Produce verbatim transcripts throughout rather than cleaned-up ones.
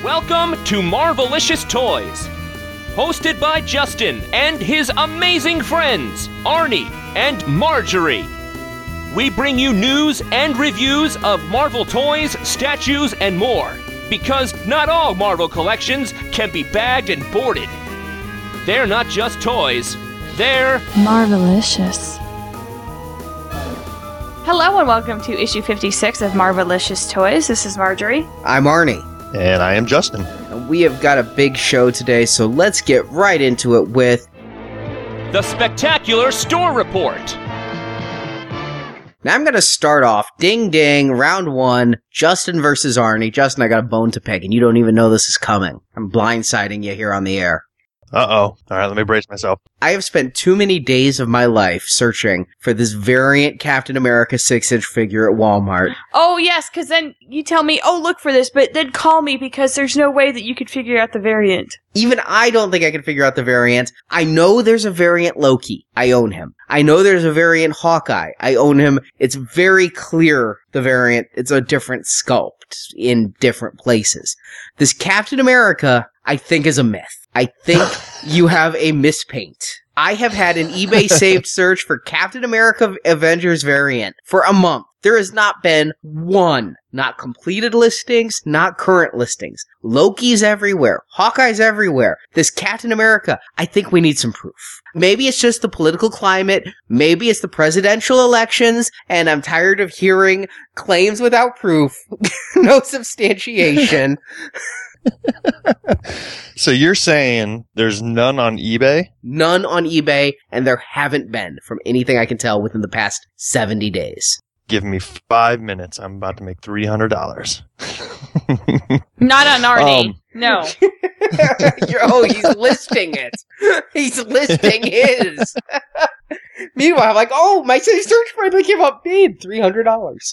Welcome to Marvelicious Toys, hosted by Justin and his amazing friends, Arnie and Marjorie. We bring you news and reviews of Marvel toys, statues, and more, because not all Marvel collections can be bagged and boarded. They're not just toys, they're Marvelicious. Hello and welcome to issue fifty-six of Marvelicious Toys. This is Marjorie. I'm Arnie. And I am Justin. And we have got a big show today, so let's get right into it with the Spectacular Store Report. Now I'm going to start off, ding ding, round one, Justin versus Arnie. Justin, I got a bone to pick, and you don't even know this is coming. I'm blindsiding you here on the air. Uh-oh. All right, let me brace myself. I have spent too many days of my life searching for this variant Captain America six-inch figure at Walmart. Oh, yes, because then you tell me, oh, look for this, but then call me because there's no way that you could figure out the variant. Even I don't think I can figure out the variant. I know there's a variant Loki. I own him. I know there's a variant Hawkeye. I own him. It's very clear, the variant. It's a different sculpt in different places. This Captain America, I think, is a myth. I think you have a mispaint. I have had an eBay saved search for Captain America Avengers variant for a month. There has not been one, not completed listings, not current listings. Loki's everywhere. Hawkeye's everywhere. This Captain America, I think we need some proof. Maybe it's just the political climate. Maybe it's the presidential elections, and I'm tired of hearing claims without proof. No substantiation. So you're saying there's none on eBay? None on eBay, and there haven't been, from anything I can tell, within the past seventy days. Give me five minutes. I'm about to make three hundred dollars. Not on Arnie. Um, no. Oh, he's listing it. He's listing his. Meanwhile, I'm like, oh, my search finally came up bid, three hundred dollars.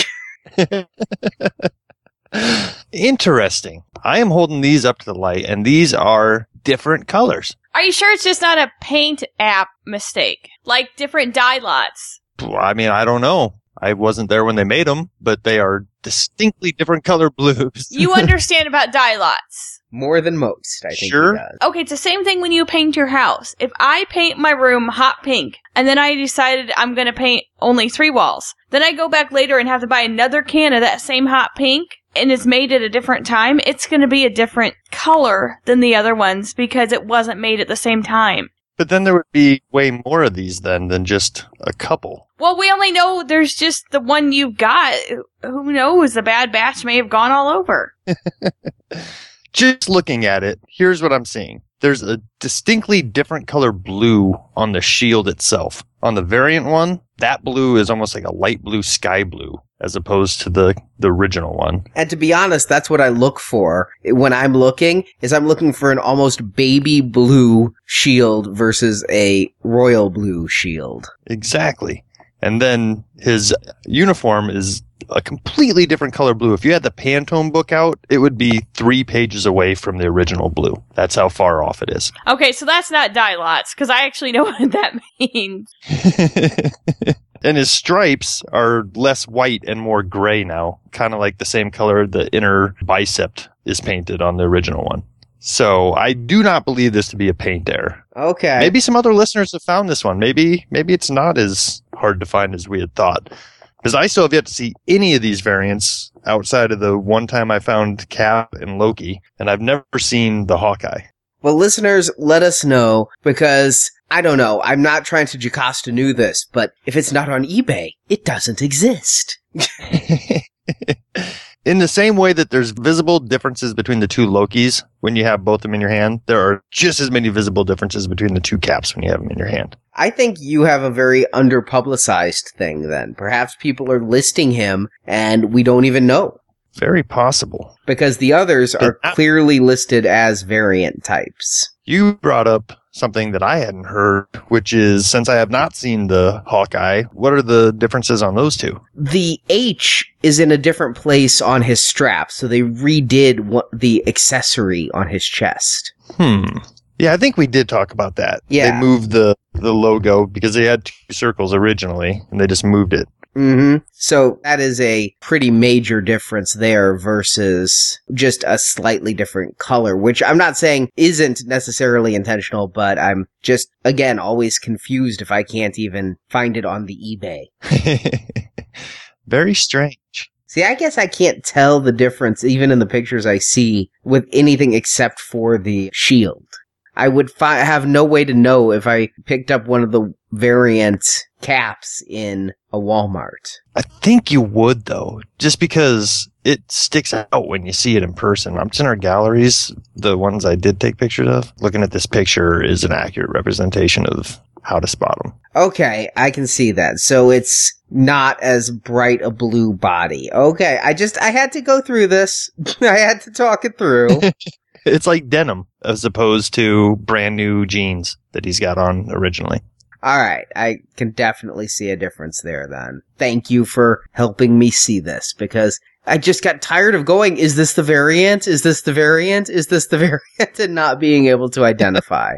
Interesting. I am holding these up to the light, and these are different colors. Are you sure it's just not a paint app mistake? Like different dye lots? I mean, I don't know. I wasn't there when they made them, but they are distinctly different color blues. You understand about dye lots? More than most, I think. Sure. He does. Okay, it's the same thing when you paint your house. If I paint my room hot pink, and then I decided I'm going to paint only three walls, then I go back later and have to buy another can of that same hot pink, and it's made at a different time, it's going to be a different color than the other ones because it wasn't made at the same time. But then there would be way more of these then than just a couple. Well, we only know there's just the one you've got. Who knows? The Bad Batch may have gone all over. Just looking at it, here's what I'm seeing. There's a distinctly different color blue on the shield itself. On the variant one, that blue is almost like a light blue sky blue as opposed to the, the original one. And to be honest, that's what I look for when I'm looking, is I'm looking for an almost baby blue shield versus a royal blue shield. Exactly. And then his uniform is a completely different color blue. If you had the Pantone book out, it would be three pages away from the original blue. That's how far off it is. Okay, so that's not dye lots, because I actually know what that means. And his stripes are less white and more gray now, kind of like the same color the inner bicep is painted on the original one. So I do not believe this to be a paint error. Okay. Maybe some other listeners have found this one. Maybe maybe it's not as hard to find as we had thought. Because I still have yet to see any of these variants outside of the one time I found Cap and Loki, and I've never seen the Hawkeye. Well, listeners, let us know, because, I don't know, I'm not trying to Jocasta New this, but if it's not on eBay, it doesn't exist. In the same way that there's visible differences between the two Lokis when you have both of them in your hand, there are just as many visible differences between the two Caps when you have them in your hand. I think you have a very underpublicized thing then. Perhaps people are listing him and we don't even know. Very possible. Because the others are clearly listed as variant types. You brought up something that I hadn't heard, which is, since I have not seen the Hawkeye, what are the differences on those two? The H is in a different place on his strap, so they redid what, the accessory on his chest. Hmm. Yeah, I think we did talk about that. Yeah. They moved the, the logo because they had two circles originally, and they just moved it. Mm-hmm. So that is a pretty major difference there versus just a slightly different color, which I'm not saying isn't necessarily intentional, but I'm just, again, always confused if I can't even find it on the eBay. Very strange. See, I guess I can't tell the difference even in the pictures I see with anything except for the shield. I would fi- have no way to know if I picked up one of the variant caps in a Walmart. I think you would, though, just because it sticks out when you see it in person. I'm in our galleries, the ones I did take pictures of. Looking at this picture is an accurate representation of how to spot them. Okay, I can see that. So it's not as bright a blue body. Okay, I just, I had to go through this. I had to talk it through. It's like denim as opposed to brand new jeans that he's got on originally. All right, I can definitely see a difference there then. Thank you for helping me see this, because I just got tired of going, is this the variant? Is this the variant? Is this the variant? And not being able to identify.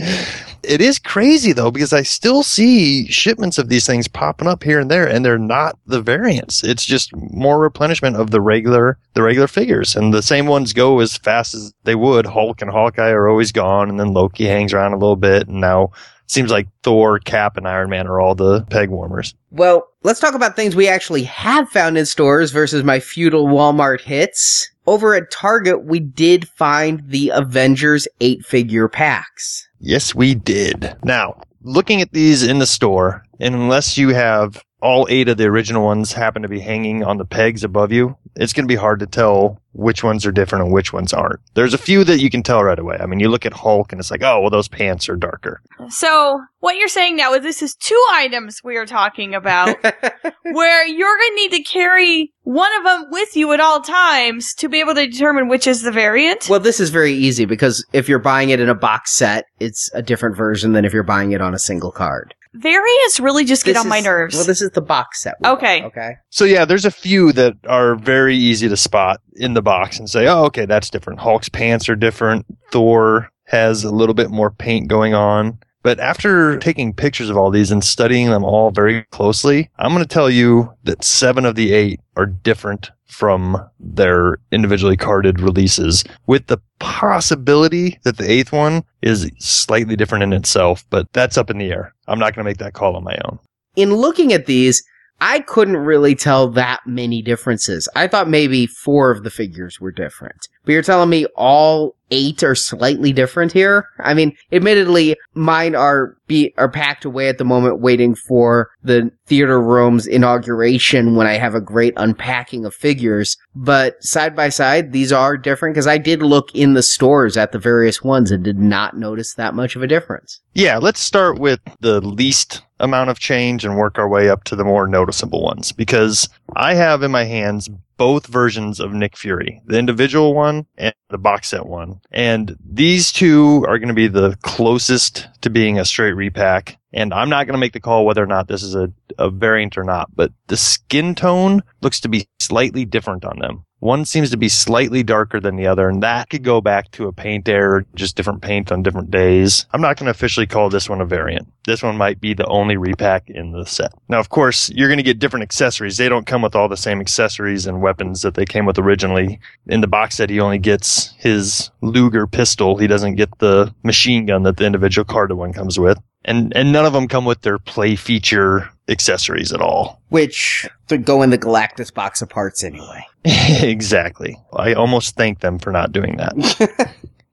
It is crazy, though, because I still see shipments of these things popping up here and there, and they're not the variants. It's just more replenishment of the regular the regular figures, and the same ones go as fast as they would. Hulk and Hawkeye are always gone, and then Loki hangs around a little bit, and now seems like Thor, Cap, and Iron Man are all the peg warmers. Well, let's talk about things we actually have found in stores versus my feudal Walmart hits. Over at Target, we did find the Avengers eight-figure packs. Yes, we did. Now, looking at these in the store, and unless you have all eight of the original ones happen to be hanging on the pegs above you, it's going to be hard to tell which ones are different and which ones aren't. There's a few that you can tell right away. I mean, you look at Hulk and it's like, oh, well, those pants are darker. So, what you're saying now is this is two items we are talking about where you're going to need to carry one of them with you at all times to be able to determine which is the variant? Well, this is very easy because if you're buying it in a box set, it's a different version than if you're buying it on a single card. Variants really just get This on my is- nerves. Well, this is the box set. we Okay. got, okay. So yeah, there's a few that are very easy to spot in the box and say, oh, okay, that's different. Hulk's pants are different. Thor has a little bit more paint going on. But after taking pictures of all these and studying them all very closely, I'm going to tell you that seven of the eight are different from their individually carded releases, with the possibility that the eighth one is slightly different in itself, but that's up in the air. I'm not going to make that call on my own. In looking at these, I couldn't really tell that many differences. I thought maybe four of the figures were different. But you're telling me all eight are slightly different here? I mean, admittedly, mine are be are packed away at the moment waiting for the theater room's inauguration when I have a great unpacking of figures. But side by side, these are different because I did look in the stores at the various ones and did not notice that much of a difference. Yeah, let's start with the least amount of change and work our way up to the more noticeable ones, because I have in my hands both versions of Nick Fury, the individual one and the box set one. And these two are going to be the closest to being a straight repack. And I'm not going to make the call whether or not this is a, a variant or not, but the skin tone looks to be slightly different on them. One seems to be slightly darker than the other, and that could go back to a paint error, just different paint on different days. I'm not going to officially call this one a variant. This one might be the only repack in the set. Now, of course, you're going to get different accessories. They don't come with all the same accessories and weapons that they came with originally. In the box set, he only gets his Luger pistol. He doesn't get the machine gun that the individual carded one comes with. And and none of them come with their play feature accessories at all. Which to go in the Galactus box of parts anyway. Exactly. I almost thank them for not doing that.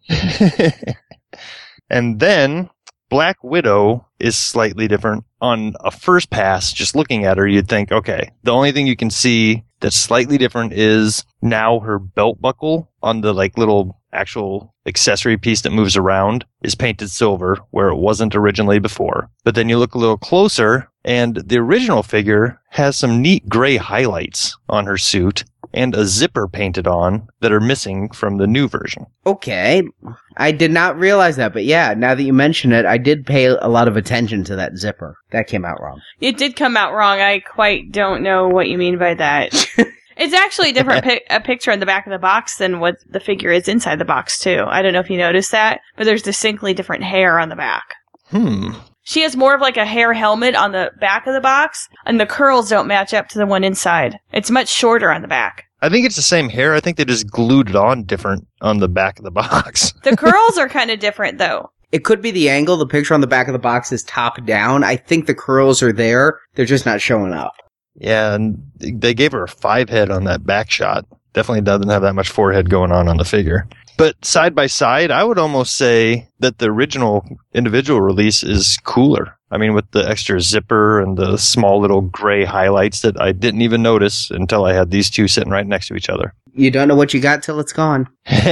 And then Black Widow is slightly different. On a first pass, just looking at her, you'd think, okay, the only thing you can see that's slightly different is now her belt buckle on the like little actual accessory piece that moves around is painted silver where it wasn't originally before. But then you look a little closer and the original figure has some neat gray highlights on her suit and a zipper painted on that are missing from the new version. Okay. I did not realize that, but yeah, now that you mention it, I did pay a lot of attention to that zipper. That came out wrong. It did come out wrong. I quite don't know what you mean by that. It's actually a different pic- a picture in the back of the box than what the figure is inside the box, too. I don't know if you noticed that, but there's distinctly different hair on the back. Hmm. She has more of like a hair helmet on the back of the box, and the curls don't match up to the one inside. It's much shorter on the back. I think it's the same hair. I think they just glued it on different on the back of the box. The curls are kind of different, though. It could be the angle. The picture on the back of the box is top down. I think the curls are there. They're just not showing up. Yeah, and they gave her a five head on that back shot. Definitely doesn't have that much forehead going on on the figure. But side by side, I would almost say that the original individual release is cooler. I mean, with the extra zipper and the small little gray highlights that I didn't even notice until I had these two sitting right next to each other. You don't know what you got till it's gone.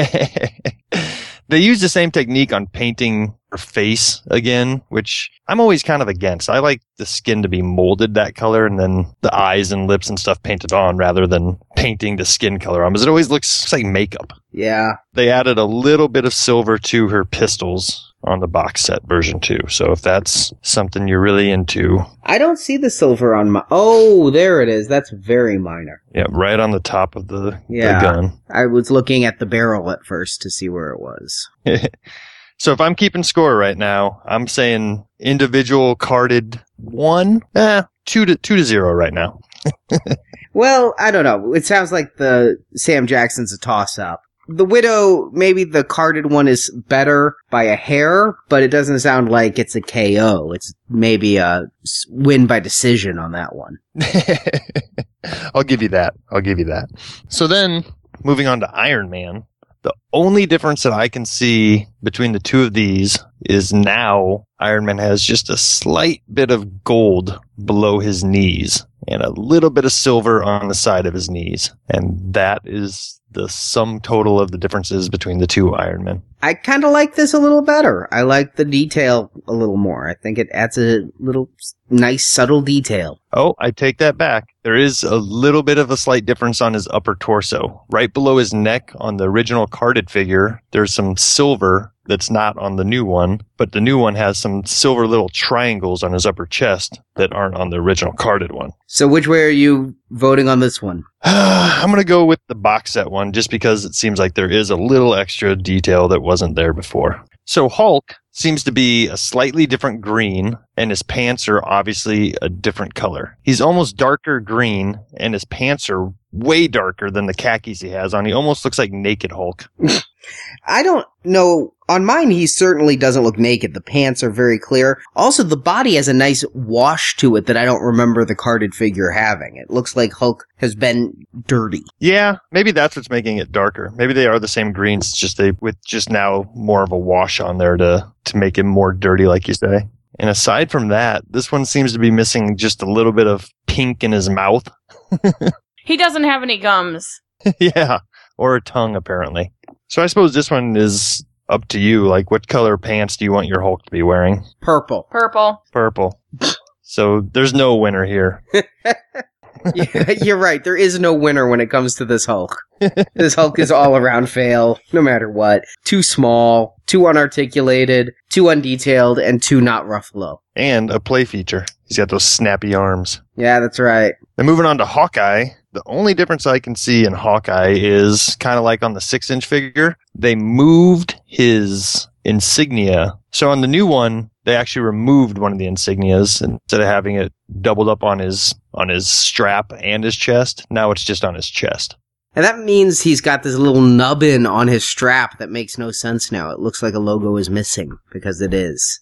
They use the same technique on painting her face again, which I'm always kind of against. I like the skin to be molded that color and then the eyes and lips and stuff painted on rather than painting the skin color on, because it always looks like makeup. Yeah. They added a little bit of silver to her pistols on the box set version two. So if that's something you're really into. I don't see the silver on my... Oh, there it is. That's very minor. Yeah, right on the top of the, yeah, the gun. I was looking at the barrel at first to see where it was. So if I'm keeping score right now, I'm saying individual carded one, eh, two to two to zero right now. Well, I don't know. It sounds like the Sam Jackson's a toss-up. The Widow, maybe the carded one is better by a hair, but it doesn't sound like it's a K O. It's maybe a win by decision on that one. I'll give you that. I'll give you that. So then, moving on to Iron Man, the only difference that I can see between the two of these is now Iron Man has just a slight bit of gold below his knees and a little bit of silver on the side of his knees. And that is the sum total of the differences between the two Iron Men. I kind of like this a little better. I like the detail a little more. I think it adds a little nice, subtle detail. Oh, I take that back. There is a little bit of a slight difference on his upper torso. Right below his neck on the original carded figure, there's some silver that's not on the new one, but the new one has some silver little triangles on his upper chest that aren't on the original carded one. So which way are you voting on this one? I'm going to go with the box set one just because it seems like there is a little extra detail that wasn't there before. So Hulk seems to be a slightly different green, and his pants are obviously a different color. He's almost darker green, and his pants are way darker than the khakis he has on. He almost looks like naked Hulk. I don't know. On mine, he certainly doesn't look naked. The pants are very clear. Also, the body has a nice wash to it that I don't remember the carded figure having. It looks like Hulk has been dirty. Yeah, maybe that's what's making it darker. Maybe they are the same greens, it's just they with just now more of a wash on there to, to make him more dirty, like you say. And aside from that, this one seems to be missing just a little bit of pink in his mouth. He doesn't have any gums. Yeah, or a tongue, apparently. So I suppose this one is up to you. Like, what color pants do you want your Hulk to be wearing? Purple. Purple. Purple. So there's no winner here. Yeah, you're right. There is no winner when it comes to this Hulk. This Hulk is all around fail, no matter what. Too small, too unarticulated, too undetailed, and too not Ruffalo. And a play feature. He's got those snappy arms. Yeah, that's right. And moving on to Hawkeye, the only difference I can see in Hawkeye is kind of like on the six-inch figure. They moved his insignia. So on the new one, they actually removed one of the insignias instead of having it doubled up on his on his strap and his chest. Now it's just on his chest. And that means he's got this little nubbin on his strap that makes no sense now. It looks like a logo is missing, because it is.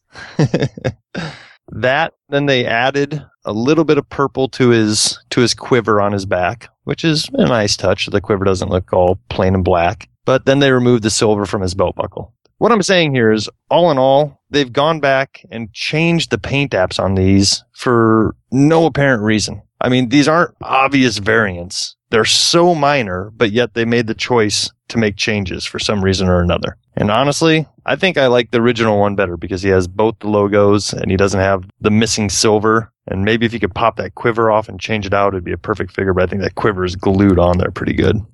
That, then they added a little bit of purple to his to his quiver on his back, which is a nice touch. The quiver doesn't look all plain and black. But then they removed the silver from his belt buckle. What I'm saying here is, all in all, they've gone back and changed the paint apps on these for no apparent reason. I mean, these aren't obvious variants. They're so minor, but yet they made the choice to make changes for some reason or another. And honestly, I think I like the original one better because he has both the logos and he doesn't have the missing silver. And maybe if you could pop that quiver off and change it out, it'd be a perfect figure, but I think that quiver is glued on there pretty good.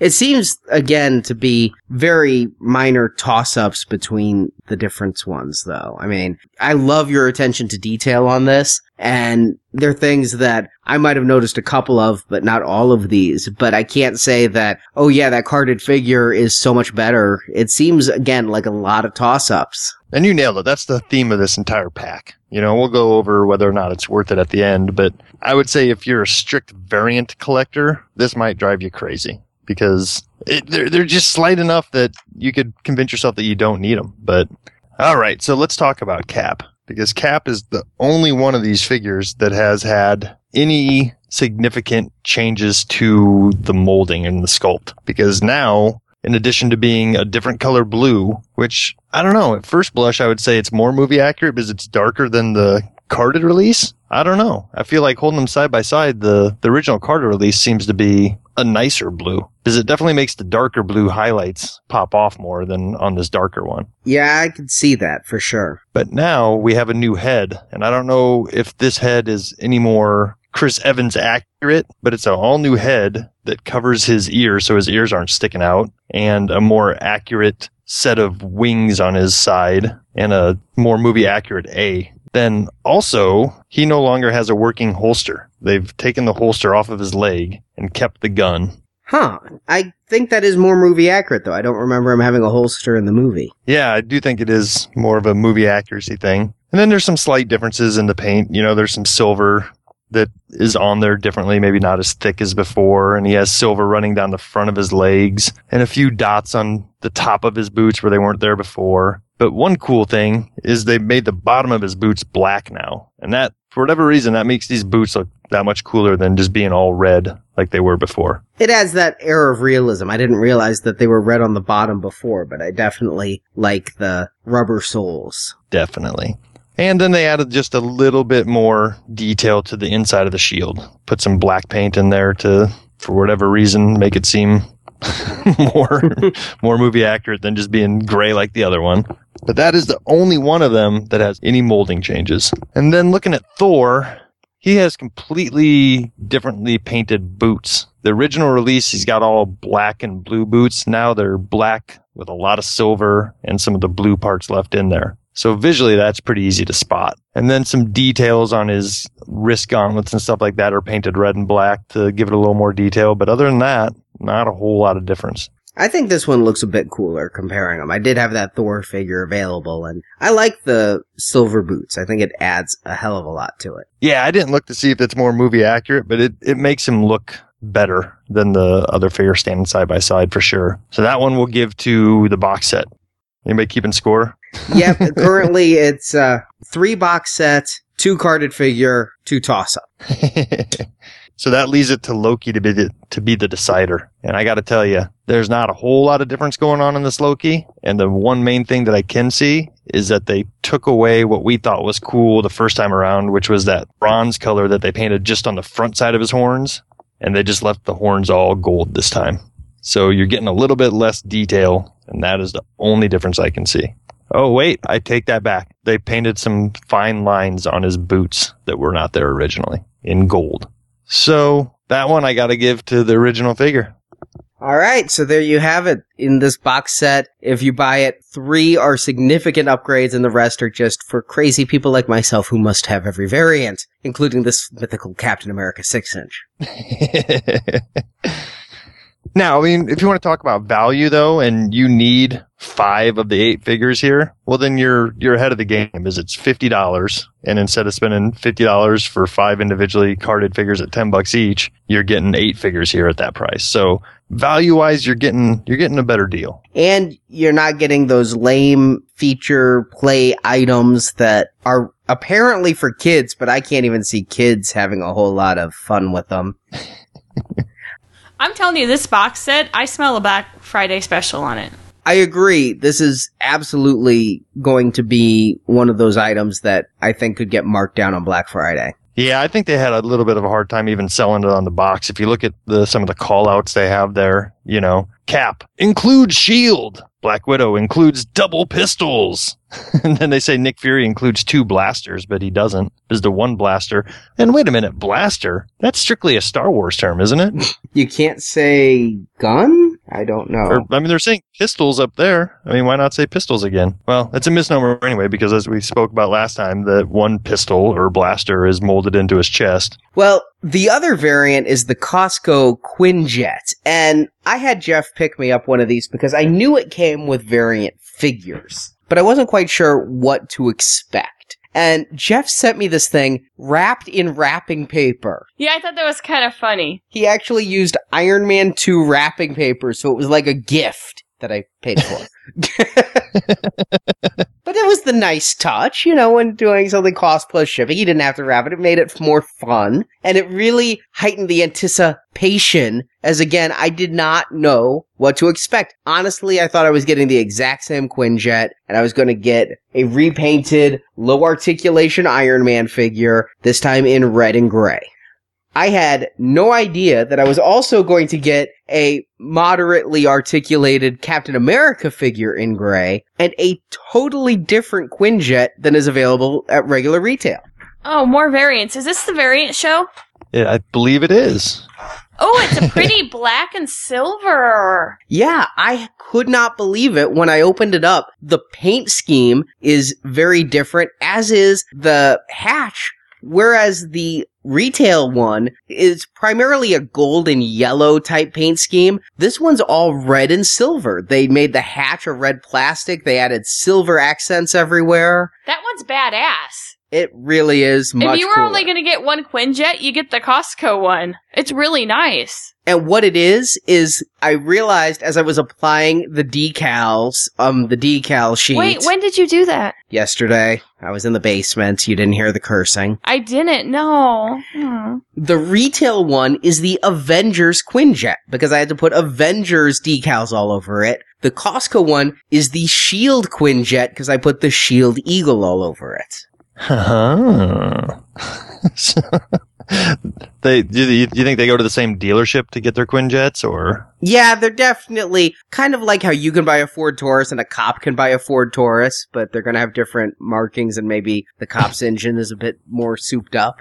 It seems, again, to be very minor toss-ups between the different ones, though. I mean, I love your attention to detail on this, and there are things that I might have noticed a couple of, but not all of these. But I can't say that, oh yeah, that carded figure is so much better. It seems, again, like a lot of toss-ups. And you nailed it. That's the theme of this entire pack. You know, we'll go over whether or not it's worth it at the end, but I would say if you're a strict variant collector, this might drive you crazy because it, they're, they're just slight enough that you could convince yourself that you don't need them. But all right, so let's talk about Cap, because Cap is the only one of these figures that has had any significant changes to the molding and the sculpt, because now, in addition to being a different color blue, which, I don't know, at first blush, I would say it's more movie accurate because it's darker than the carded release. I don't know. I feel like holding them side by side, the, the original carded release seems to be a nicer blue, because it definitely makes the darker blue highlights pop off more than on this darker one. Yeah, I could see that for sure. But now we have a new head, and I don't know if this head is any more Chris Evans accurate, but it's an all new head that covers his ears so his ears aren't sticking out, and a more accurate set of wings on his side, and a more movie accurate A. Then also, he no longer has a working holster. They've taken the holster off of his leg and kept the gun. Huh. I think that is more movie accurate, though. I don't remember him having a holster in the movie. Yeah, I do think it is more of a movie accuracy thing. And then there's some slight differences in the paint. You know, there's some silver that is on there differently, maybe not as thick as before, and he has silver running down the front of his legs, and a few dots on the top of his boots where they weren't there before. But one cool thing is they made the bottom of his boots black now, and that, for whatever reason, that makes these boots look that much cooler than just being all red like they were before. It adds that air of realism. I didn't realize that they were red on the bottom before, but I definitely like the rubber soles. Definitely. And then they added just a little bit more detail to the inside of the shield. Put some black paint in there to, for whatever reason, make it seem more more movie accurate than just being gray like the other one. But that is the only one of them that has any molding changes. And then looking at Thor, he has completely differently painted boots. The original release, he's got all black and blue boots. Now they're black with a lot of silver and some of the blue parts left in there. So visually, that's pretty easy to spot. And then some details on his wrist gauntlets and stuff like that are painted red and black to give it a little more detail. But other than that, not a whole lot of difference. I think this one looks a bit cooler comparing them. I did have that Thor figure available, and I like the silver boots. I think it adds a hell of a lot to it. Yeah, I didn't look to see if it's more movie accurate, but it, it makes him look better than the other figure standing side by side for sure. So that one we'll give to the box set. Anybody keeping score? Yep, currently it's uh, three box sets, two carded figure, two toss-up. So that leaves it to Loki to be the, to be the decider. And I got to tell you, there's not a whole lot of difference going on in this Loki. And the one main thing that I can see is that they took away what we thought was cool the first time around, which was that bronze color that they painted just on the front side of his horns. And they just left the horns all gold this time. So you're getting a little bit less detail, and that is the only difference I can see. Oh, wait, I take that back. They painted some fine lines on his boots that were not there originally in gold. So that one I got to give to the original figure. All right, so there you have it in this box set. If you buy it, three are significant upgrades and the rest are just for crazy people like myself who must have every variant, including this mythical Captain America six inch. Now, I mean, if you want to talk about value, though, and you need five of the eight figures here, well, then you're you're ahead of the game, as it's fifty dollars. And instead of spending fifty dollars for five individually carded figures at ten bucks each, you're getting eight figures here at that price. So value-wise, you're getting you're getting a better deal. And you're not getting those lame feature play items that are apparently for kids, but I can't even see kids having a whole lot of fun with them. I'm telling you, this box set, I smell a Black Friday special on it. I agree. This is absolutely going to be one of those items that I think could get marked down on Black Friday. Yeah, I think they had a little bit of a hard time even selling it on the box. If you look at the some of the call-outs they have there, you know, Cap includes shield. Black Widow includes double pistols. And then they say Nick Fury includes two blasters, but he doesn't. There's the one blaster. And wait a minute, blaster? That's strictly a Star Wars term, isn't it? You can't say gun? I don't know. Or, I mean, they're saying pistols up there. I mean, why not say pistols again? Well, it's a misnomer anyway, because as we spoke about last time, that one pistol or blaster is molded into his chest. Well, the other variant is the Costco Quinjet, and I had Jeff pick me up one of these because I knew it came with variant figures, but I wasn't quite sure what to expect. And Jeff sent me this thing wrapped in wrapping paper. Yeah, I thought that was kind of funny. He actually used Iron Man two wrapping paper, so it was like a gift that I paid for. But it was the nice touch, you know, when doing something cost plus shipping. He didn't have to wrap it. It made it more fun. And it really heightened the anticipation, as again, I did not know what to expect. Honestly, I thought I was getting the exact same Quinjet, and I was going to get a repainted, low articulation Iron Man figure, this time in red and gray. I had no idea that I was also going to get a moderately articulated Captain America figure in gray and a totally different Quinjet than is available at regular retail. Oh, more variants. Is this the variant show? Yeah, I believe it is. Oh, it's a pretty black and silver. Yeah, I could not believe it when I opened it up. The paint scheme is very different, as is the hatch, whereas the retail one is primarily a gold and yellow type paint scheme. This one's all red and silver. They made the hatch a red plastic. They added silver accents everywhere. That one's badass. It really is much If you were cooler. only going to get one Quinjet, you get the Costco one. It's really nice. And what it is, is I realized as I was applying the decals, um, the decal sheet. Wait, when did you do that? Yesterday. I was in the basement. You didn't hear the cursing. I didn't know. Hmm. The retail one is the Avengers Quinjet, because I had to put Avengers decals all over it. The Costco one is the Shield Quinjet, because I put the Shield Eagle all over it. Huh. They do you, do you think they go to the same dealership to get their Quinjets, or? Yeah, they're definitely kind of like how you can buy a Ford Taurus and a cop can buy a Ford Taurus, but they're going to have different markings, and maybe the cop's engine is a bit more souped up.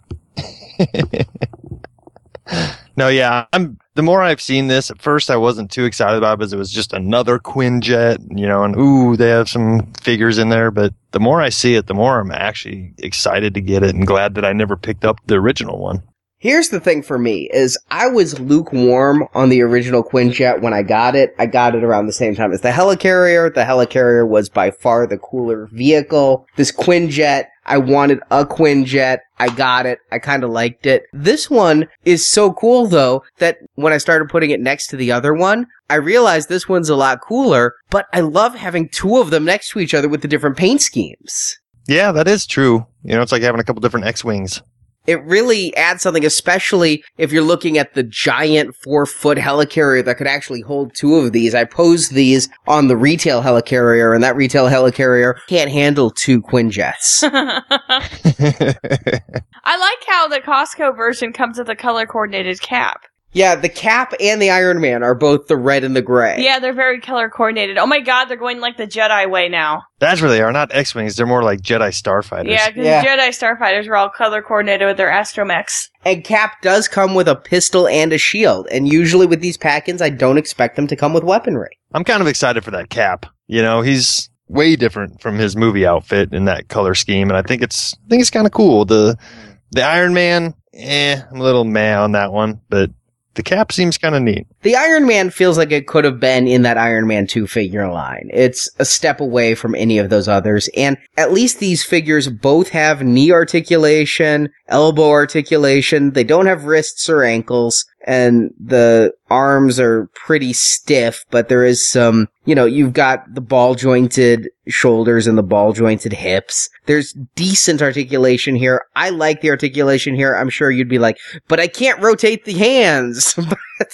No, yeah. I'm the more I've seen this, at first I wasn't too excited about it because it was just another Quinjet, you know, and ooh, they have some figures in there. But the more I see it, the more I'm actually excited to get it and glad that I never picked up the original one. Here's the thing for me, is I was lukewarm on the original Quinjet when I got it. I got it around the same time as the Helicarrier. The Helicarrier was by far the cooler vehicle. This Quinjet, I wanted a Quinjet. I got it. I kind of liked it. This one is so cool, though, that when I started putting it next to the other one, I realized this one's a lot cooler, but I love having two of them next to each other with the different paint schemes. Yeah, that is true. You know, it's like having a couple different X-Wings. It really adds something, especially if you're looking at the giant four-foot helicarrier that could actually hold two of these. I posed these on the retail helicarrier, and that retail helicarrier can't handle two Quinjets. I like how the Costco version comes with a color-coordinated cap. Yeah, the Cap and the Iron Man are both the red and the gray. Yeah, they're very color-coordinated. Oh my god, they're going like the Jedi way now. That's where they are, not X-Wings. They're more like Jedi Starfighters. Yeah, because Yeah. Jedi Starfighters are all color-coordinated with their astromechs. And Cap does come with a pistol and a shield, and usually with these pack-ins, I don't expect them to come with weaponry. I'm kind of excited for that Cap. You know, he's way different from his movie outfit in that color scheme, and I think it's I think it's kind of cool. The the Iron Man, eh, I'm a little meh on that one, but the Cap seems kind of neat. The Iron Man feels like it could have been in that Iron Man two figure line. It's a step away from any of those others, and at least these figures both have knee articulation, elbow articulation. They don't have wrists or ankles, and the arms are pretty stiff, but there is some, you know, you've got the ball-jointed shoulders and the ball-jointed hips. There's decent articulation here. I like the articulation here. I'm sure you'd be like, but I can't rotate the hands. But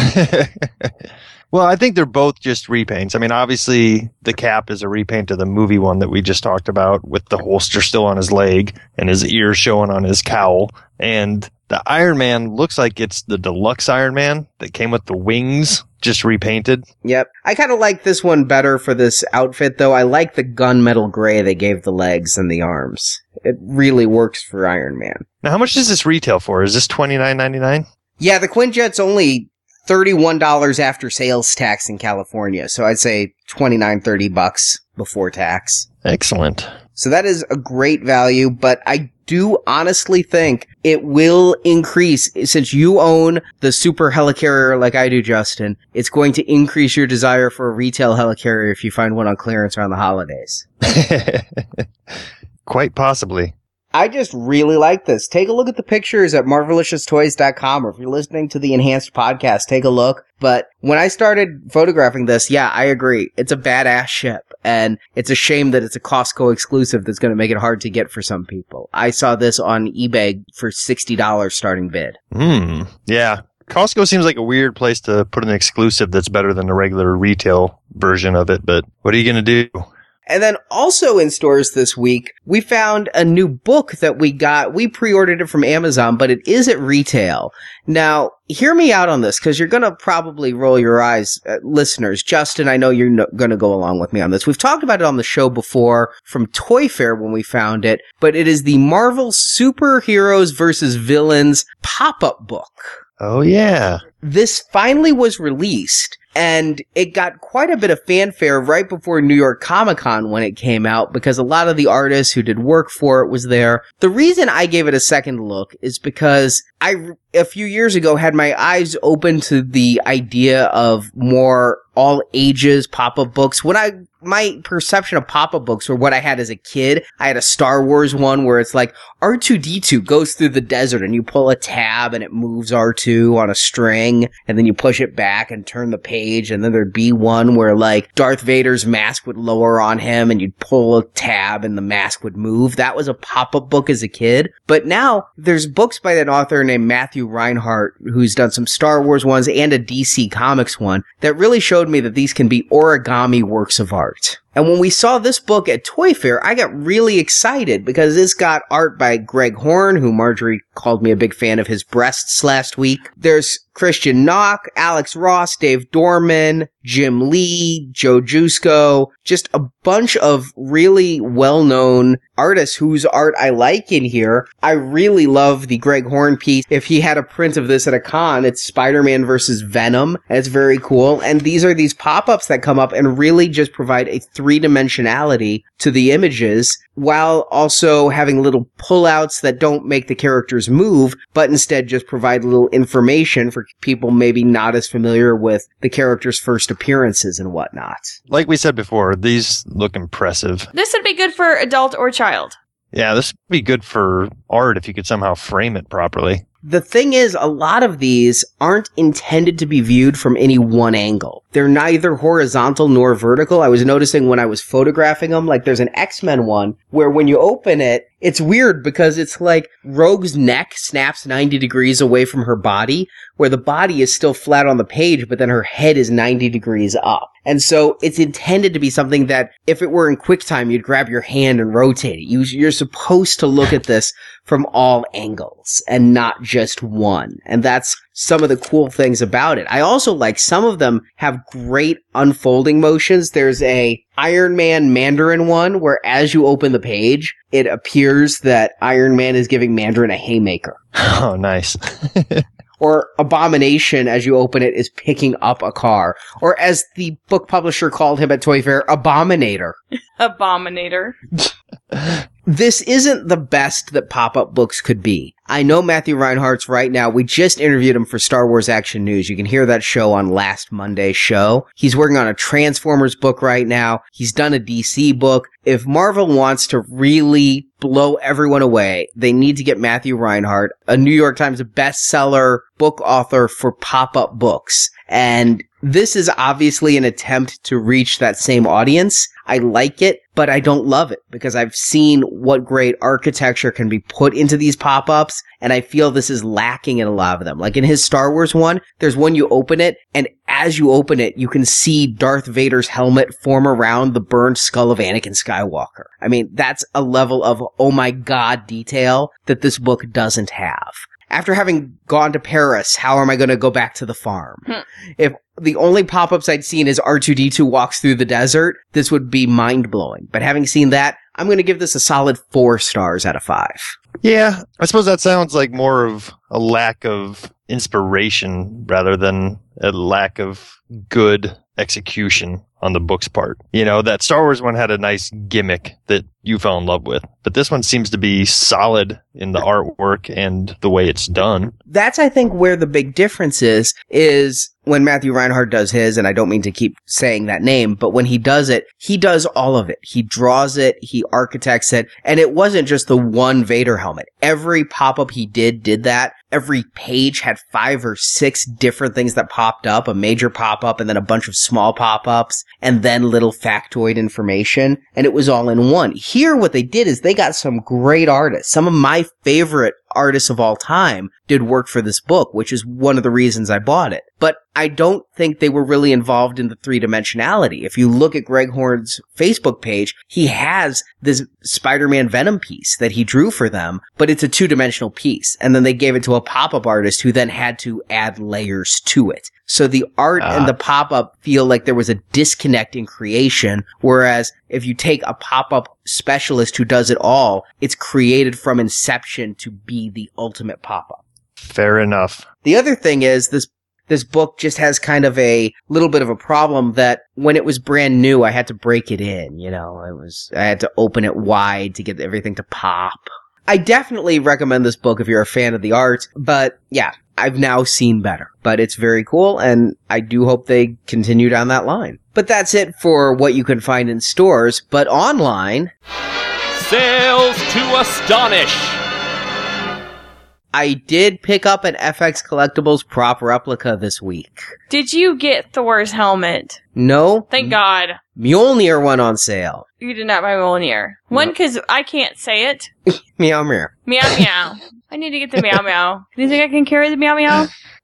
Well, I think they're both just repaints. I mean, obviously, the Cap is a repaint of the movie one that we just talked about, with the holster still on his leg and his ears showing on his cowl. And the Iron Man looks like it's the deluxe Iron Man that came with the wings, just repainted. Yep. I kind of like this one better for this outfit, though. I like the gunmetal gray they gave the legs and the arms. It really works for Iron Man. Now, how much does this retail for? Is this twenty-nine ninety-nine? Yeah, the Quinjet's only thirty-one dollars after sales tax in California. So I'd say twenty-nine, thirty bucks before tax. Excellent. So that is a great value, but I do honestly think it will increase since you own the super helicarrier like I do, Justin. It's going to increase your desire for a retail helicarrier if you find one on clearance around the holidays. Quite possibly. I just really like this. Take a look at the pictures at marvelicious toys dot com, or if you're listening to the enhanced podcast, take a look. But when I started photographing this, yeah, I agree. It's a badass ship, and it's a shame that it's a Costco exclusive that's going to make it hard to get for some people. I saw this on eBay for sixty dollars starting bid. Hmm. Yeah. Costco seems like a weird place to put an exclusive that's better than the regular retail version of it, but what are you going to do? And then also in stores this week, we found a new book that we got. We pre-ordered it from Amazon, but it is at retail. Now, hear me out on this, because you're going to probably roll your eyes, uh, listeners. Justin, I know you're no- going to go along with me on this. We've talked about it on the show before from Toy Fair when we found it, but it is the Marvel Superheroes versus Villains pop-up book. Oh, yeah. This finally was released, and it got quite a bit of fanfare right before New York Comic Con when it came out, because a lot of the artists who did work for it was there. The reason I gave it a second look is because I, a few years ago, had my eyes open to the idea of more all ages pop-up books. When I, my perception of pop-up books were what I had as a kid. I had a Star Wars one where it's like R two D two goes through the desert and you pull a tab and it moves R two on a string, and then you push it back and turn the page, and then there'd be one where like Darth Vader's mask would lower on him and you'd pull a tab and the mask would move. That was a pop-up book as a kid. But now there's books by an author named Matthew Reinhart who's done some Star Wars ones and a D C Comics one that really showed me that these can be origami works of art. And when we saw this book at Toy Fair, I got really excited because it's got art by Greg Horn, who Marjorie called me a big fan of his breasts last week. There's Christian Nock, Alex Ross, Dave Dorman, Jim Lee, Joe Jusko, just a bunch of really well-known artists whose art I like in here. I really love the Greg Horn piece. If he had a print of this at a con, it's Spider-Man versus Venom, and it's very cool. And these are these pop-ups that come up and really just provide a three-dimensionality to the images, while also having little pullouts that don't make the characters move, but instead just provide little information for people maybe not as familiar with the characters' first appearances and whatnot. Like we said before, these look impressive. This would be good for adult or child. Yeah, this would be good for art if you could somehow frame it properly. The thing is, a lot of these aren't intended to be viewed from any one angle. They're neither horizontal nor vertical. I was noticing when I was photographing them, like there's an X-Men one where when you open it, it's weird because it's like Rogue's neck snaps ninety degrees away from her body, where the body is still flat on the page, but then her head is ninety degrees up. And so it's intended to be something that if it were in QuickTime, you'd grab your hand and rotate it. You, you're supposed to look at this from all angles and not just one. And that's some of the cool things about it. I also like some of them have great unfolding motions. There's a Iron Man Mandarin one where as you open the page, it appears that Iron Man is giving Mandarin a haymaker. Oh, nice. Or Abomination, as you open it, is picking up a car. Or as the book publisher called him at Toy Fair, Abominator. Abominator. This isn't the best that pop-up books could be. I know Matthew Reinhart's right now. We just interviewed him for Star Wars Action News. You can hear that show on last Monday's show. He's working on a Transformers book right now. He's done a D C book. If Marvel wants to really blow everyone away, they need to get Matthew Reinhart, a New York Times bestseller book author for pop-up books. And this is obviously an attempt to reach that same audience. I like it, but I don't love it because I've seen what great architecture can be put into these pop-ups, and I feel this is lacking in a lot of them. Like in his Star Wars one, there's one you open it, and as you open it, you can see Darth Vader's helmet form around the burned skull of Anakin Skywalker. I mean, that's a level of oh my god detail that this book doesn't have. After having gone to Paris, how am I going to go back to the farm? Hmm. If the only pop-ups I'd seen is R two D two walks through the desert, this would be mind-blowing. But having seen that, I'm going to give this a solid four stars out of five. Yeah, I suppose that sounds like more of a lack of inspiration rather than a lack of good execution on the book's part. You know, that Star Wars one had a nice gimmick that you fell in love with, but this one seems to be solid in the artwork and the way it's done. That's, I think, where the big difference is, is when Matthew Reinhardt does his, and I don't mean to keep saying that name, but when he does it, he does all of it. He draws it, he architects it, and it wasn't just the one Vader helmet. Every pop-up he did, did that. Every page had five or six different things that popped up, a major pop-up and then a bunch of small pop-ups and then little factoid information, and it was all in one. Here, what they did is they got some great artists. Some of my favorite artists of all time did work for this book, which is one of the reasons I bought it. But I don't think they were really involved in the three-dimensionality. If you look at Greg Horn's Facebook page, he has this Spider-Man Venom piece that he drew for them, but it's a two-dimensional piece. And then they gave it to a pop-up artist who then had to add layers to it. So the art uh. and the pop-up feel like there was a disconnect in creation, whereas if you take a pop-up specialist who does it all, it's created from inception to be the ultimate pop-up. Fair enough. The other thing is this This book just has kind of a little bit of a problem that when it was brand new, I had to break it in, you know, I was, I had to open it wide to get everything to pop. I definitely recommend this book if you're a fan of the art, but yeah, I've now seen better, but it's very cool and I do hope they continue down that line. But that's it for what you can find in stores, but online. Sales to astonish. I did pick up an F X Collectibles prop replica this week. Did you get Thor's helmet? No. Thank God. Mjolnir went on sale. You did not buy Mjolnir. One, because I can't say it. Meow meow. Meow meow. I need to get the meow meow. Do you think I can carry the meow meow?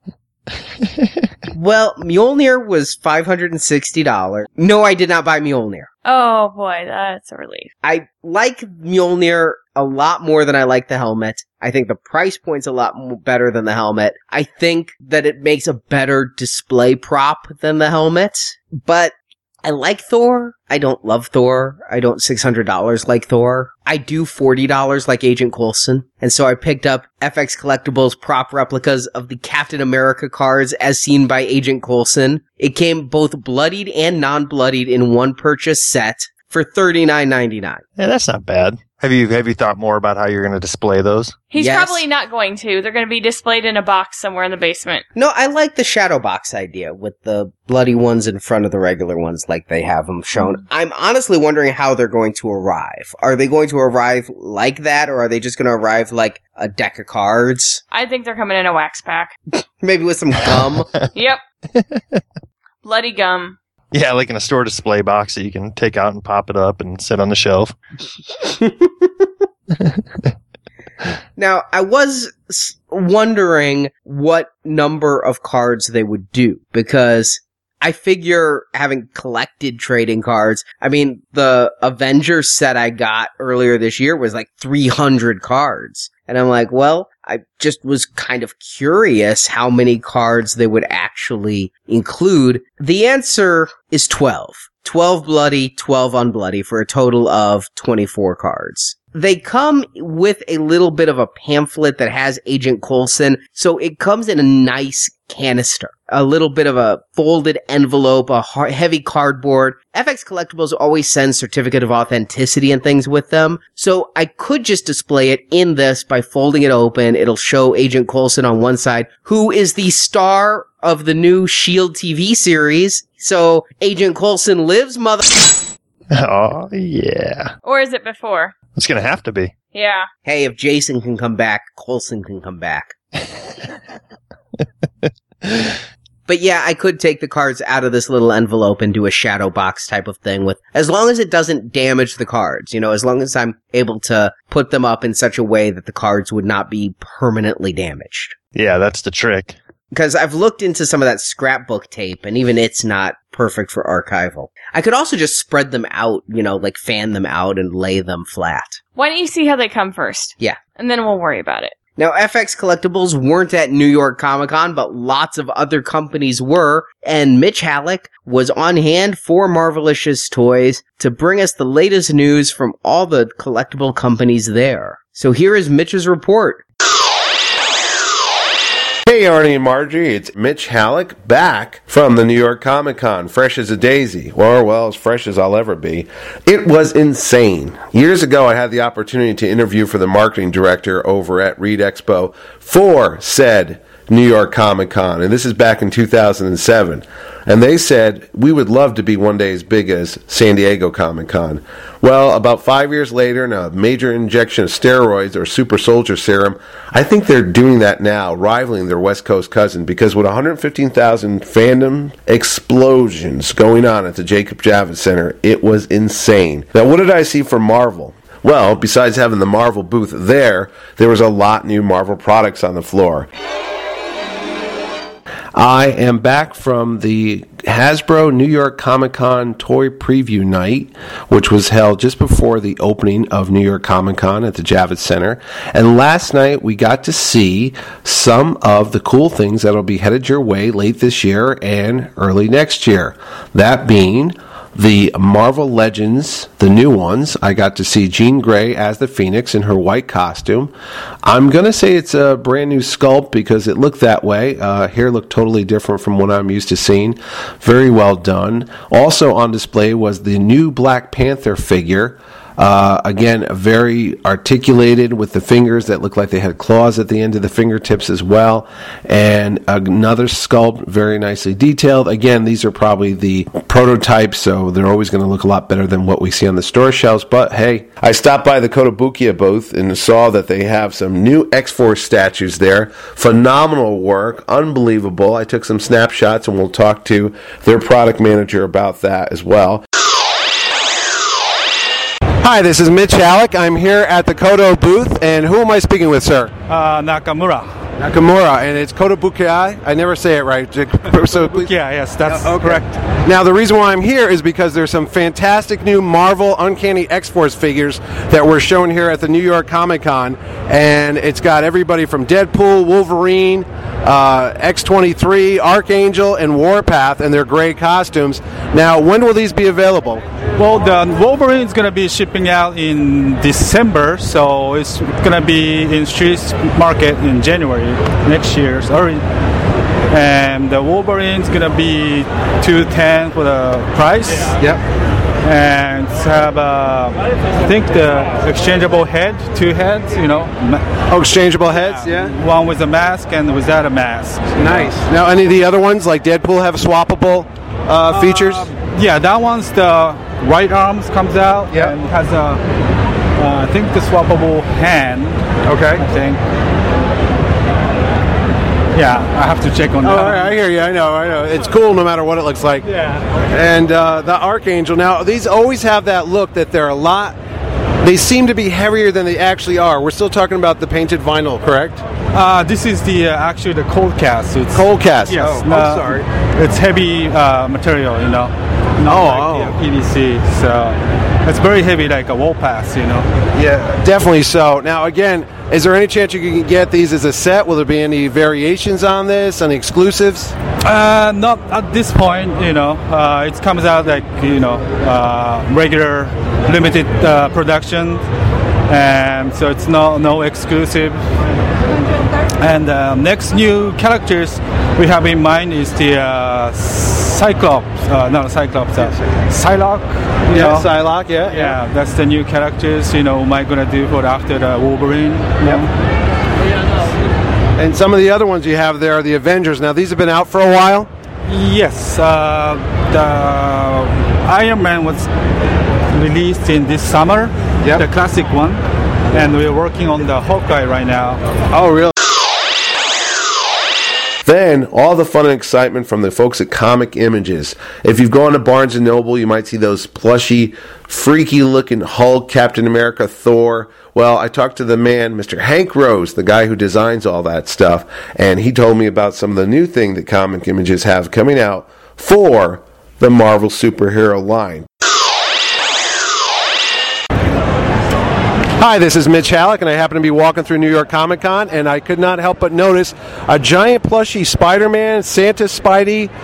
Well, Mjolnir was five hundred sixty dollars. No, I did not buy Mjolnir. Oh boy, that's a relief. I like Mjolnir a lot more than I like the helmet. I think the price point's a lot more better than the helmet. I think that it makes a better display prop than the helmet. But I like Thor. I don't love Thor. I don't six hundred dollars like Thor. I do forty dollars like Agent Coulson. And so I picked up F X Collectibles prop replicas of the Captain America cards as seen by Agent Coulson. It came both bloodied and non-bloodied in one purchase set for thirty-nine ninety-nine. Yeah, that's not bad. Have you have you thought more about how you're going to display those? He's Yes. probably not going to. They're going to be displayed in a box somewhere in the basement. No, I like the shadow box idea with the bloody ones in front of the regular ones like they have them shown. I'm honestly wondering how they're going to arrive. Are they going to arrive like that, or are they just going to arrive like a deck of cards? I think they're coming in a wax pack. Maybe with some gum? Yep. Bloody gum. Yeah, like in a store display box that you can take out and pop it up and sit on the shelf. Now, I was s- wondering what number of cards they would do, because I figure having collected trading cards, I mean, the Avengers set I got earlier this year was like three hundred cards. And I'm like, well, I just was kind of curious how many cards they would actually include. The answer is twelve. twelve bloody, twelve unbloody for a total of twenty-four cards. They come with a little bit of a pamphlet that has Agent Coulson, so it comes in a nice canister. A little bit of a folded envelope, a hard, heavy cardboard. F X Collectibles always sends certificate of authenticity and things with them, so I could just display it in this by folding it open. It'll show Agent Coulson on one side, who is the star of the new SHIELD T V series. So Agent Coulson lives, mother... Oh, yeah. Or is it before? It's going to have to be. Yeah. Hey, if Jason can come back, Coulson can come back. But yeah, I could take the cards out of this little envelope and do a shadow box type of thing with, as long as it doesn't damage the cards, you know, as long as I'm able to put them up in such a way that the cards would not be permanently damaged. Yeah, that's the trick. Because I've looked into some of that scrapbook tape, and even it's not perfect for archival. I could also just spread them out, you know, like fan them out and lay them flat. Why don't you see how they come first? Yeah. And then we'll worry about it. Now, F X Collectibles weren't at New York Comic Con, but lots of other companies were, and Mitch Halleck was on hand for Marvelicious Toys to bring us the latest news from all the collectible companies there. So here is Mitch's report. Hey, Arnie and Marjorie, it's Mitch Halleck back from the New York Comic Con, fresh as a daisy, or, well, as fresh as I'll ever be. It was insane. Years ago, I had the opportunity to interview for the marketing director over at Reed Expo for said New York Comic Con, and this is back in two thousand seven. And they said, we would love to be one day as big as San Diego Comic Con. Well, about five years later, and a major injection of steroids or super soldier serum, I think they're doing that now, rivaling their West Coast cousin, because with one hundred fifteen thousand fandom explosions going on at the Jacob Javits Center, it was insane. Now, what did I see from Marvel? Well, besides having the Marvel booth there, there was a lot new Marvel products on the floor. I am back from the Hasbro New York Comic Con Toy Preview Night, which was held just before the opening of New York Comic Con at the Javits Center. And last night we got to see some of the cool things that will be headed your way late this year and early next year. That being the Marvel Legends, the new ones. I got to see Jean Grey as the Phoenix in her white costume. I'm going to say it's a brand new sculpt because it looked that way. Uh, hair looked totally different from what I'm used to seeing. Very well done. Also on display was the new Black Panther figure. Uh, again, very articulated with the fingers that look like they had claws at the end of the fingertips as well. And another sculpt, very nicely detailed. Again, these are probably the prototypes, so they're always going to look a lot better than what we see on the store shelves. But hey, I stopped by the Kotobukiya booth and saw that they have some new X-Force statues there. Phenomenal work, unbelievable. I took some snapshots, and we'll talk to their product manager about that as well. Hi, this is Mitch Halleck. I'm here at the Koto booth, and who am I speaking with, sir? Uh, Nakamura. Nakamura, and it's Kotobukiya. I never say it right. So, Kotobukiya, yes, that's uh, okay. correct. Now, the reason why I'm here is because there's some fantastic new Marvel Uncanny X-Force figures that were shown here at the New York Comic Con, and it's got everybody from Deadpool, Wolverine, uh, X twenty-three, Archangel, and Warpath in their gray costumes. Now, when will these be available? Well, the Wolverine is going to be shipping out in December, so it's going to be in street market in January next year. Sorry. And the Wolverine is going to be two hundred ten dollars for the price. Yep. And have, uh, I think, the exchangeable head, two heads, you know. Oh, exchangeable heads, yeah. yeah. One with a mask and without a mask. Nice. Now, any of the other ones, like Deadpool, have swappable uh, features? Uh, yeah, that one's the right arms comes out yep. and has a, uh, I think, the swappable hand. Okay. I think. Yeah, I have to check on oh, that. I hear you. I know. I know. It's cool no matter what it looks like. Yeah. And uh, the Archangel. Now, these always have that look that they're a lot. They seem to be heavier than they actually are. We're still talking about the painted vinyl, correct? Uh, this is the uh, actually the cold cast. It's, cold cast. Yes. Oh, uh, I'm sorry. It's heavy uh, material, you know. Not oh, like, oh. Yeah, P V C. So it's very heavy, like a wall pass, you know. Yeah, definitely so. Now, again, is there any chance you can get these as a set? Will there be any variations on this, any exclusives? Uh, not at this point, you know. Uh, it comes out like, you know, uh, regular limited uh, production, and so it's no no exclusive. And uh, next new characters we have in mind is the uh, Cyclops, uh, not Cyclops, uh, Psylocke. Yeah, know? Psylocke, yeah, yeah. Yeah, that's the new characters, you know, Mike gonna do for after the Wolverine. Yep. And some of the other ones you have there are the Avengers. Now, these have been out for a while? Yes. Uh, the Iron Man was released in this summer, yep. the classic one. And we're working on the Hawkeye right now. Oh, really? Then, all the fun and excitement from the folks at Comic Images. If you've gone to Barnes and Noble, you might see those plushy, freaky-looking Hulk, Captain America, Thor. Well, I talked to the man, Mister Hank Rose, the guy who designs all that stuff, and he told me about some of the new thing that Comic Images have coming out for the Marvel superhero line. Hi, this is Mitch Halleck, and I happen to be walking through New York Comic Con, and I could not help but notice a giant plushy Spider-Man, Santa Spidey,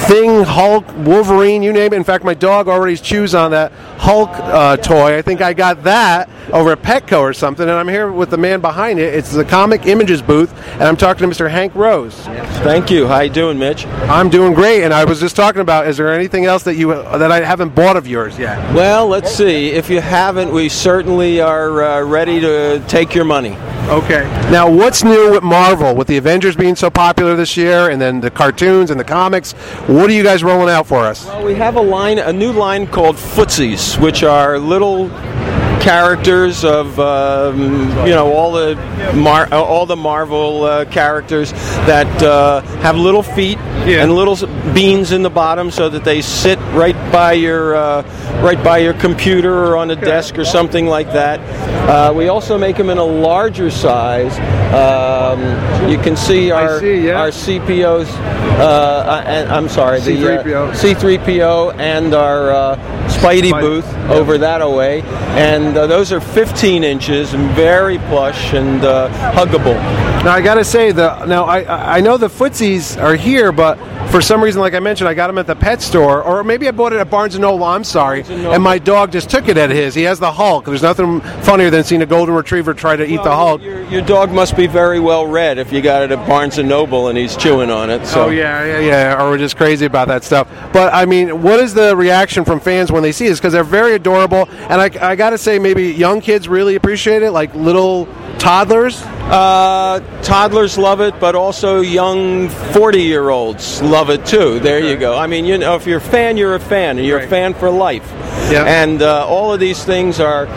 Thing, Hulk, Wolverine, you name it. In fact, my dog already chews on that Hulk uh, toy. I think I got that over at Petco or something, and I'm here with the man behind it. It's the Comic Images booth, and I'm talking to Mister Hank Rose. Thank you. How you doing, Mitch? I'm doing great, and I was just talking about, is there anything else that you that I haven't bought of yours yet? Well, let's see. If you haven't, we certainly are uh, ready to take your money. Okay. Now, what's new with Marvel? With the Avengers being so popular this year, and then the cartoons and the comics, what are you guys rolling out for us? Well, we have a line, a new line called Footsies, which are little characters of um, you know all the Mar- all the Marvel uh, characters that uh, have little feet yeah. and little beans in the bottom, so that they sit right by your uh, right by your computer or on a desk or something like that. Uh, we also make them in a larger size. Um, you can see our see, yeah. our C P Os. Uh, and, I'm sorry, C three P O. the uh, C three P O and our uh, Spidey, Spidey booth yeah. over that away, and uh, those are fifteen inches and very plush and uh, huggable. Now I gotta say, the now I I know the Footsies are here, but for some reason, like I mentioned, I got them at the pet store, or maybe I bought it at Barnes and Noble. I'm sorry, and, and my dog just took it at his. He has the Hulk. There's nothing funnier than seeing a golden retriever try to eat well, the Hulk. Your, your dog must be very well read if you got it at Barnes and Noble and he's chewing on it. So. Oh yeah, yeah, yeah. Or we're just crazy about that stuff. But I mean, what is the reaction from fans when they see this? Because they're very adorable, and I, I got to say, maybe young kids really appreciate it, like little toddlers. Uh, toddlers love it, but also young forty-year-olds love it too. There you go. I mean, you know, if you're a fan, you're a fan, and you're right. a fan for life. Yeah. And uh, all of these things are.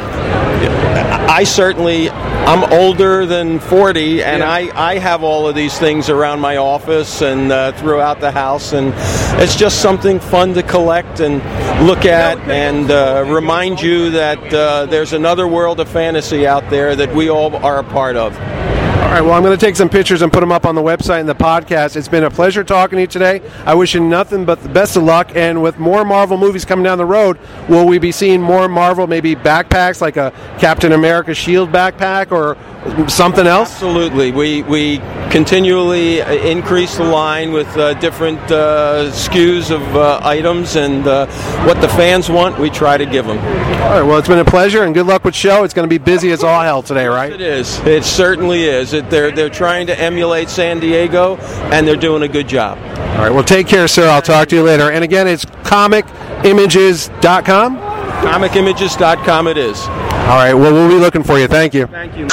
I certainly, I'm older than forty, and yeah. I, I have all of these things around my office and uh, throughout the house, and it's just something fun to collect and look at and uh, remind you that uh, there's another world of fantasy out there that we all are a part of. All right, well, I'm going to take some pictures and put them up on the website and the podcast. It's been a pleasure talking to you today. I wish you nothing but the best of luck. And with more Marvel movies coming down the road, will we be seeing more Marvel, maybe backpacks, like a Captain America Shield backpack or something else? Absolutely. We we continually increase the line with uh, different uh, S K Us of uh, items, and uh, what the fans want, we try to give them. All right, well, it's been a pleasure, and good luck with show. It's going to be busy as all hell today, right? It is. It certainly is. It, they're, they're trying to emulate San Diego, and they're doing a good job. All right, well, take care, sir. I'll talk to you later. And again, it's comic images dot com? comic images dot com it is. All right, well, we'll be looking for you. Thank you. Thank you.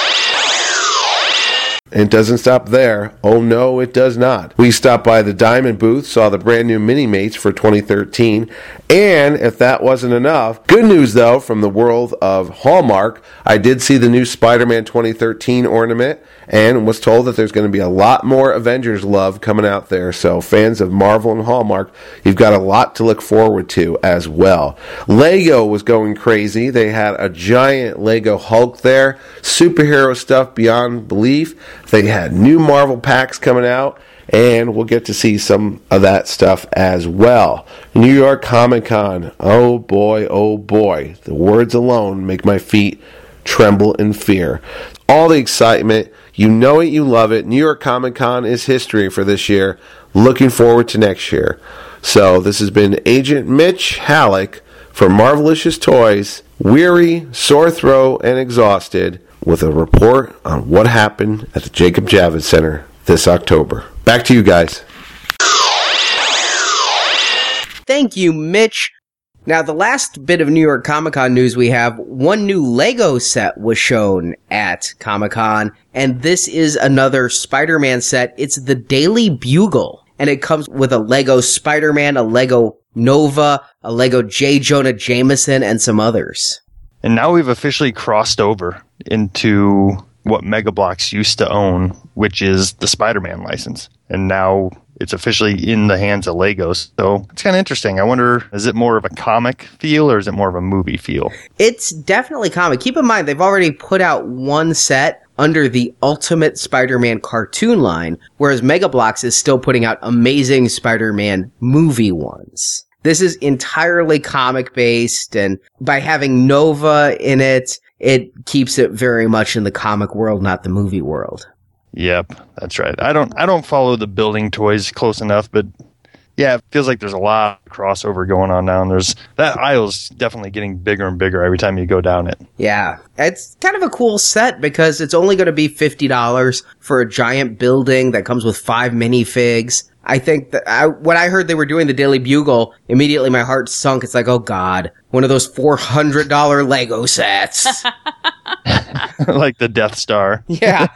It doesn't stop there. Oh, no, it does not. We stopped by the Diamond booth, saw the brand new Mini-Mates for twenty thirteen, and if that wasn't enough, good news, though, from the world of Hallmark, I did see the new Spider-Man twenty thirteen ornament, and was told that there's going to be a lot more Avengers love coming out there, so fans of Marvel and Hallmark, you've got a lot to look forward to as well. Lego was going crazy. They had a giant Lego Hulk there, superhero stuff beyond belief. They had new Marvel packs coming out, and we'll get to see some of that stuff as well. New York Comic Con, oh boy, oh boy. The words alone make my feet tremble in fear. All the excitement, you know it, you love it. New York Comic Con is history for this year. Looking forward to next year. So this has been Agent Mitch Halleck for Marvelicious Toys, weary, sore throat, and exhausted, with a report on what happened at the Jacob Javits Center this October. Back to you guys. Thank you, Mitch. Now, the last bit of New York Comic-Con news we have, one new Lego set was shown at Comic-Con, and this is another Spider-Man set. It's the Daily Bugle, and it comes with a Lego Spider-Man, a Lego Nova, a Lego J. Jonah Jameson, and some others. And now we've officially crossed over into what Mega Bloks used to own, which is the Spider-Man license. And now it's officially in the hands of Legos. So it's kind of interesting. I wonder, is it more of a comic feel or is it more of a movie feel? It's definitely comic. Keep in mind, they've already put out one set under the Ultimate Spider-Man cartoon line, whereas Mega Bloks is still putting out Amazing Spider-Man movie ones. This is entirely comic-based, and by having Nova in it, it keeps it very much in the comic world, not the movie world. Yep, that's right. I don't I don't follow the building toys close enough, but Yeah, it feels like there's a lot of crossover going on now. And there's that aisle's definitely getting bigger and bigger every time you go down it. Yeah, it's kind of a cool set because it's only going to be fifty dollars for a giant building that comes with five minifigs. I think that I, when I heard they were doing the Daily Bugle, immediately my heart sunk. It's like, oh God, one of those four hundred dollars Lego sets. Like the Death Star. Yeah.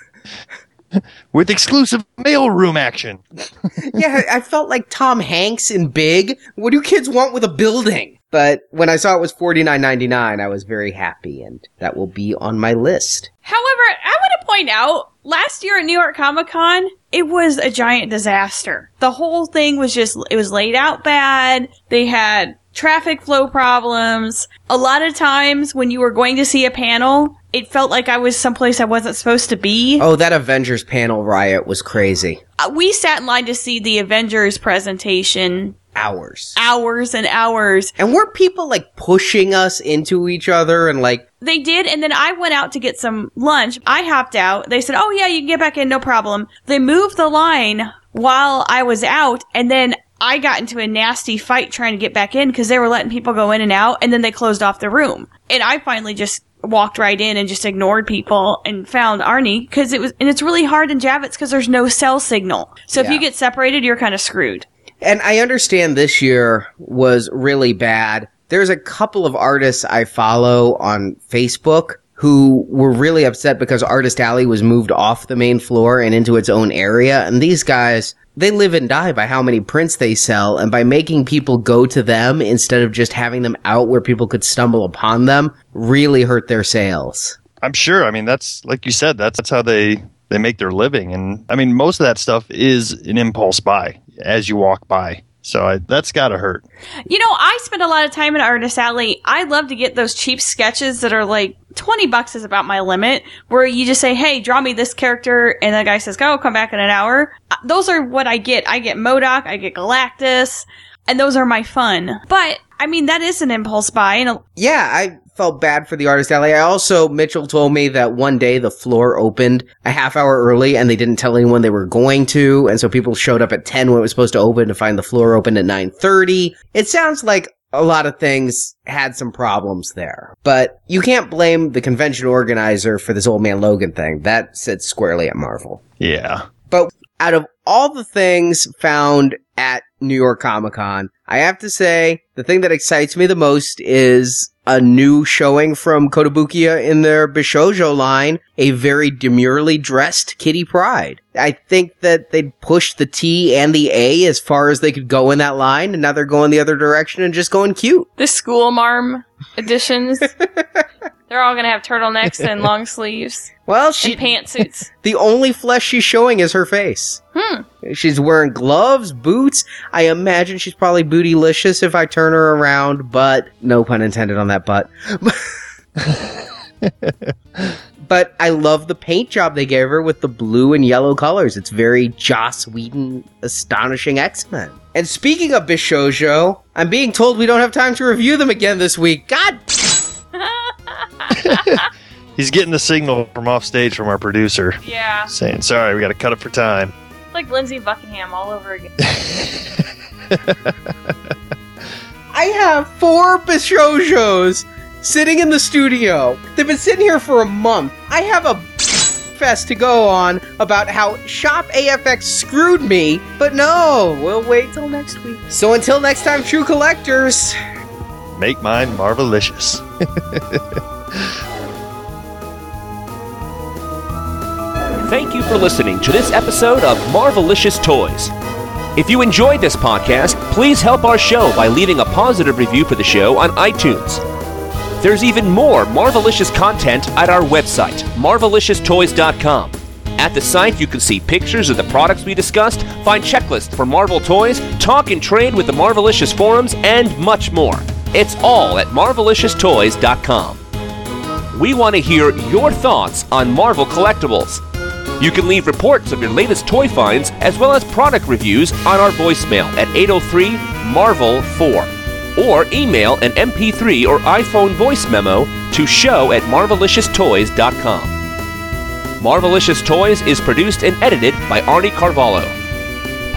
With exclusive mailroom action. Yeah, I felt like Tom Hanks in Big. What do kids want with a building? But when I saw it was forty-nine ninety-nine, I was very happy, and that will be on my list. However, I want to point out, last year at New York Comic Con, it was a giant disaster. The whole thing was just, it was laid out bad. They had traffic flow problems. A lot of times when you were going to see a panel, it felt like I was someplace I wasn't supposed to be. Oh, that Avengers panel riot was crazy. Uh, we sat in line to see the Avengers presentation. Hours. Hours and hours. And weren't people, like, pushing us into each other and, like... They did, and then I went out to get some lunch. I hopped out. They said, oh, yeah, you can get back in, no problem. They moved the line while I was out, and then I got into a nasty fight trying to get back in because they were letting people go in and out, and then they closed off the room. And I finally just walked right in and just ignored people and found Arnie because it was, and it's really hard in Javits because there's no cell signal. So Yeah. if you get separated, you're kind of screwed. And I understand this year was really bad. There's a couple of artists I follow on Facebook who were really upset because Artist Alley was moved off the main floor and into its own area. And these guys, they live and die by how many prints they sell. And by making people go to them instead of just having them out where people could stumble upon them really hurt their sales. I'm sure. I mean, that's, like you said, that's, that's how they, they make their living. And I mean, most of that stuff is an impulse buy as you walk by. So I, that's gotta hurt. You know, I spend a lot of time in Artist Alley. I love to get those cheap sketches that are like twenty bucks is about my limit, where you just say, hey, draw me this character, and the guy says, go, come back in an hour. Those are what I get. I get MODOK, I get Galactus, and those are my fun. But, I mean, that is an impulse buy. And a- Yeah, I felt bad for the Artist Alley. I also, Mitchell told me that one day the floor opened a half hour early and they didn't tell anyone they were going to. And so people showed up at ten when it was supposed to open to find the floor open at nine thirty. It sounds like a lot of things had some problems there. But you can't blame the convention organizer for this Old Man Logan thing. That sits squarely at Marvel. Yeah. But out of all the things found at New York Comic Con, I have to say the thing that excites me the most is a new showing from Kotobukiya in their Bishojo line, a very demurely dressed Kitty Pryde. I think that they'd pushed the T and the A as far as they could go in that line, and now they're going the other direction and just going cute. the School Marm editions, they're all going to have turtlenecks and long sleeves Well, she, and pantsuits. the only flesh she's showing is her face. Hmm. She's wearing gloves, boots. I imagine she's probably bootylicious if I turn her around, but no pun intended on that butt. But I love the paint job they gave her with the blue and yellow colors. It's very Joss Whedon Astonishing X-Men. And speaking of Bishojo, I'm being told we don't have time to review them again this week. God! He's getting the signal from off stage from our producer Yeah. saying, sorry, we got to cut it for time. It's like Lindsay Buckingham all over again. I have four Bishojos sitting in the studio. They've been sitting here for a month. I have a fest to go on about how Shop A F X screwed me, but no, we'll wait till next week. So until next time, true collectors. Make mine Marvelicious. Thank you for listening to this episode of Marvelicious Toys. If you enjoyed this podcast, please help our show by leaving a positive review for the show on iTunes. There's even more Marvelicious content at our website, marvelicious toys dot com. At the site, you can see pictures of the products we discussed, find checklists for Marvel toys, talk and trade with the Marvelicious forums, and much more. It's all at marvelicious toys dot com. We want to hear your thoughts on Marvel collectibles. You can leave reports of your latest toy finds as well as product reviews on our voicemail at eight oh three Marvel four. Or email an M P three or iPhone voice memo to show at marvelicious toys dot com. Marvelicious Toys is produced and edited by Arnie Carvalho.